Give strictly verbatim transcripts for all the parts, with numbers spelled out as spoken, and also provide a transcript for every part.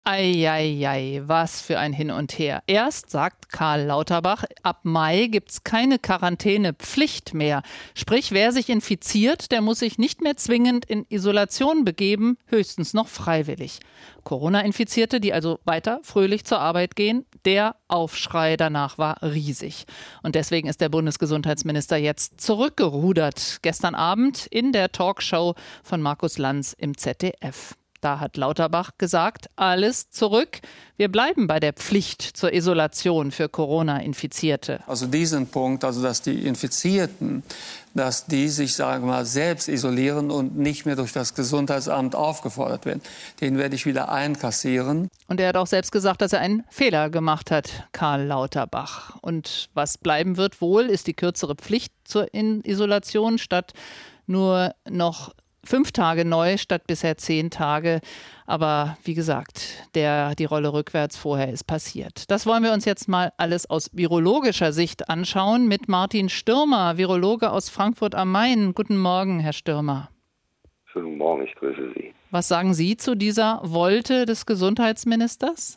Eieiei, was für ein Hin und Her. Erst sagt Karl Lauterbach, ab Mai gibt's keine Quarantänepflicht mehr. Sprich, wer sich infiziert, der muss sich nicht mehr zwingend in Isolation begeben, höchstens noch freiwillig. Corona-Infizierte, die also weiter fröhlich zur Arbeit gehen, der Aufschrei danach war riesig. Und deswegen ist der Bundesgesundheitsminister jetzt zurückgerudert. Gestern Abend in der Talkshow von Markus Lanz im Z D F. Da hat Lauterbach gesagt, alles zurück. Wir bleiben bei der Pflicht zur Isolation für Corona-Infizierte. Also diesen Punkt, also dass die Infizierten, dass die sich, sagen wir mal, selbst isolieren und nicht mehr durch das Gesundheitsamt aufgefordert werden, den werde ich wieder einkassieren. Und er hat auch selbst gesagt, dass er einen Fehler gemacht hat, Karl Lauterbach. Und was bleiben wird wohl, ist die kürzere Pflicht zur Isolation statt nur noch Fünf Tage neu statt bisher zehn Tage. Aber wie gesagt, der, die Rolle rückwärts vorher ist passiert. Das wollen wir uns jetzt mal alles aus virologischer Sicht anschauen mit Martin Stürmer, Virologe aus Frankfurt am Main. Guten Morgen, Herr Stürmer. Schönen Morgen, ich grüße Sie. Was sagen Sie zu dieser Wolte des Gesundheitsministers?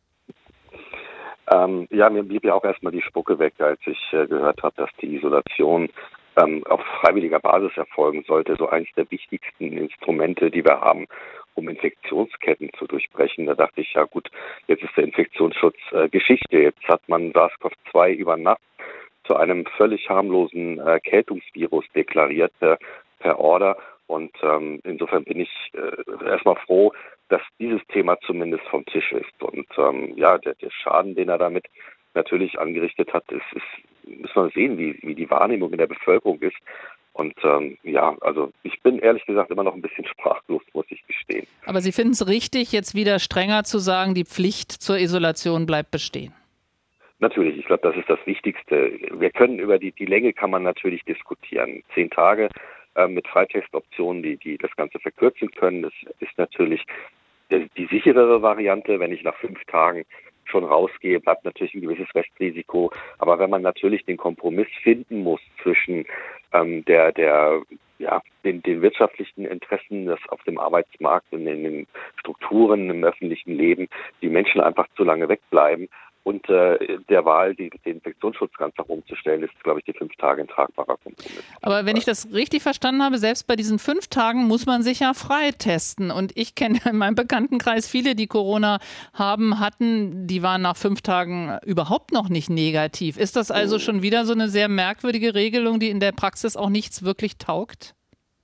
Ähm, ja, mir blieb ja auch erstmal die Spucke weg, als ich äh, gehört habe, dass die Isolation ähm, auf freiwilliger Basis erfolgen sollte. So eines der wichtigsten Instrumente, die wir haben, um Infektionsketten zu durchbrechen. Da dachte ich, ja gut, jetzt ist der Infektionsschutz äh, Geschichte. Jetzt hat man SARS-CoV zwei über Nacht zu einem völlig harmlosen äh, Erkältungsvirus deklariert äh, per Order. Und ähm, insofern bin ich äh, erstmal froh, dass dieses Thema zumindest vom Tisch ist. Und ähm, ja, der, der Schaden, den er damit natürlich angerichtet hat, ist, ist müssen wir sehen, wie, wie die Wahrnehmung in der Bevölkerung ist. Und ähm, ja, also ich bin ehrlich gesagt immer noch ein bisschen sprachlos, muss ich gestehen. Aber Sie finden es richtig, jetzt wieder strenger zu sagen, die Pflicht zur Isolation bleibt bestehen? Natürlich, ich glaube, das ist das Wichtigste. Wir können über die, die Länge kann man natürlich diskutieren. Zehn Tage äh, mit Freitestoptionen, die, die das Ganze verkürzen können, das ist natürlich die, die sicherere Variante. Wenn ich nach fünf Tagen schon rausgehe, bleibt natürlich ein gewisses Restrisiko. Aber wenn man natürlich den Kompromiss finden muss zwischen ähm, der, der, ja, den, den wirtschaftlichen Interessen, das auf dem Arbeitsmarkt und in den Strukturen im öffentlichen Leben, die Menschen einfach zu lange wegbleiben, und äh, der Wahl, die, den Infektionsschutz ganz nach oben zu stellen, ist, glaube ich, die fünf Tage ein tragbarer Kompromiss. Aber wenn ich das richtig verstanden habe, selbst bei diesen fünf Tagen muss man sich ja freitesten. Und ich kenne in meinem Bekanntenkreis viele, die Corona haben, hatten, die waren nach fünf Tagen überhaupt noch nicht negativ. Ist das also schon wieder so eine sehr merkwürdige Regelung, die in der Praxis auch nichts wirklich taugt?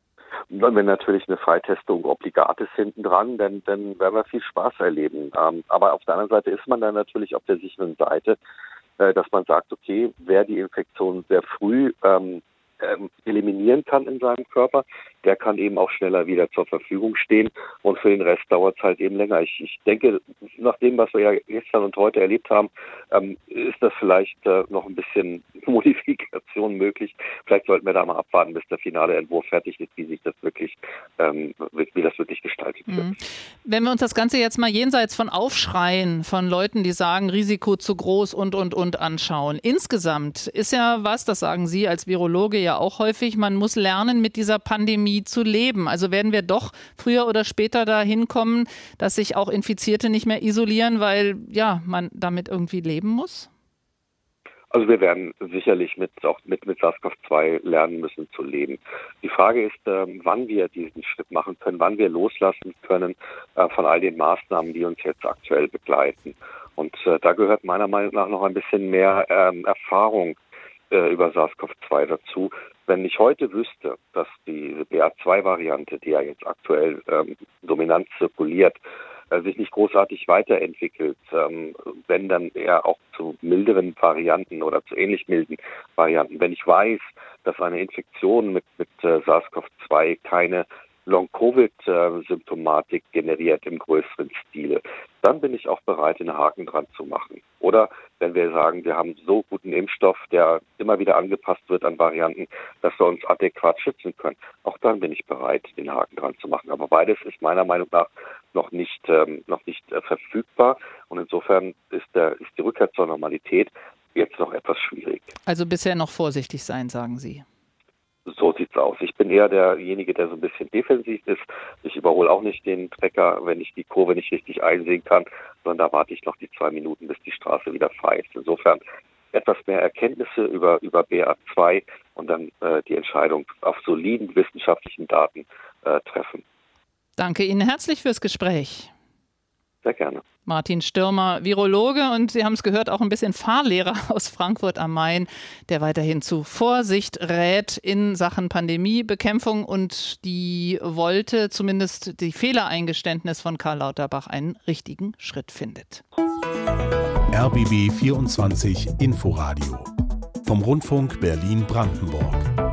Wenn natürlich eine Freitestung obligat ist hinten dran, dann, dann werden wir viel Spaß erleben. Ähm, aber auf der anderen Seite ist man dann natürlich auf der sicheren Seite, äh, dass man sagt, okay, wer die Infektion sehr früh ähm, ähm, eliminieren kann in seinem Körper, der kann eben auch schneller wieder zur Verfügung stehen. Und für den Rest dauert es halt eben länger. Ich, ich denke, nach dem, was wir ja gestern und heute erlebt haben, ähm, ist das vielleicht äh, noch ein bisschen Modifikation möglich. Vielleicht sollten wir da mal abwarten, bis der finale Entwurf fertig ist, wie sich das wirklich, ähm, wie das wirklich gestaltet wird. Mhm. Wenn wir uns das Ganze jetzt mal jenseits von Aufschreien von Leuten, die sagen, Risiko zu groß und, und, und anschauen. Insgesamt ist ja was, das sagen Sie als Virologe ja auch häufig, man muss lernen, mit dieser Pandemie zu leben. Also werden wir doch früher oder später dahin kommen, dass sich auch Infizierte nicht mehr isolieren, weil ja man damit irgendwie leben muss? Also wir werden sicherlich mit auch mit, mit SARS-CoV zwei lernen müssen zu leben. Die Frage ist, äh, wann wir diesen Schritt machen können, wann wir loslassen können äh, von all den Maßnahmen, die uns jetzt aktuell begleiten. Und äh, da gehört meiner Meinung nach noch ein bisschen mehr ähm, Erfahrung äh, über SARS-CoV zwei dazu. Wenn ich heute wüsste, dass diese B A zwei Variante, die ja jetzt aktuell ähm, dominant zirkuliert, äh, sich nicht großartig weiterentwickelt, ähm, wenn dann eher auch zu milderen Varianten oder zu ähnlich milden Varianten. Wenn ich weiß, dass eine Infektion mit, mit äh, SARS-CoV zwei keine Long-Covid-Symptomatik generiert im größeren Stile, dann bin ich auch bereit, einen Haken dran zu machen. Oder wenn wir sagen, wir haben so guten Impfstoff, der immer wieder angepasst wird an Varianten, dass wir uns adäquat schützen können, auch dann bin ich bereit, den Haken dran zu machen. Aber beides ist meiner Meinung nach noch nicht, ähm, noch nicht äh, verfügbar. Und insofern ist, der, ist die Rückkehr zur Normalität jetzt noch etwas schwierig. Also bisher noch vorsichtig sein, sagen Sie. So sieht sieht's aus. Ich bin eher derjenige, der so ein bisschen defensiv ist. Ich überhole auch nicht den Trecker, wenn ich die Kurve nicht richtig einsehen kann, sondern da warte ich noch die zwei Minuten, bis die Straße wieder frei ist. Insofern etwas mehr Erkenntnisse über, über B A zwei und dann äh, die Entscheidung auf soliden wissenschaftlichen Daten äh, treffen. Danke Ihnen herzlich fürs Gespräch. Sehr gerne. Martin Stürmer, Virologe und Sie haben es gehört, auch ein bisschen Fahrlehrer aus Frankfurt am Main, der weiterhin zu Vorsicht rät in Sachen Pandemiebekämpfung und die wollte zumindest die Fehlereingeständnis von Karl Lauterbach einen richtigen Schritt findet. R B B vierundzwanzig Inforadio vom Rundfunk Berlin-Brandenburg.